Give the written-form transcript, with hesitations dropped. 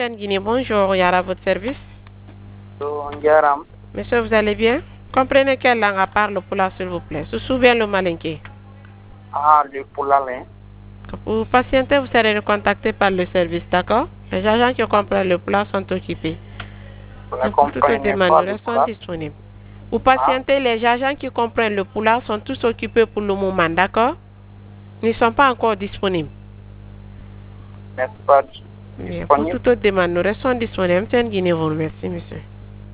Guinée, bonjour, Yara, à votre service. Njaram. Monsieur, vous allez bien? Comprenez quelle langue à part le pulaar, s'il vous plaît. Se souvient le malinké. Le poulalin. Vous patientez, vous serez recontacté par le service, d'accord? Les agents qui comprennent le pulaar sont occupés. Vous ne Donc, pour toute comprenez demande, pas nous le restons pulaar? disponibles. Vous patientez, les agents qui comprennent le pulaar sont tous occupés pour le moment, d'accord? Ils ne sont pas encore disponibles. N'est-ce pas Bien, pour disponible? toute autre demande, nous restons disponibles. Guinée, vous remercie, monsieur.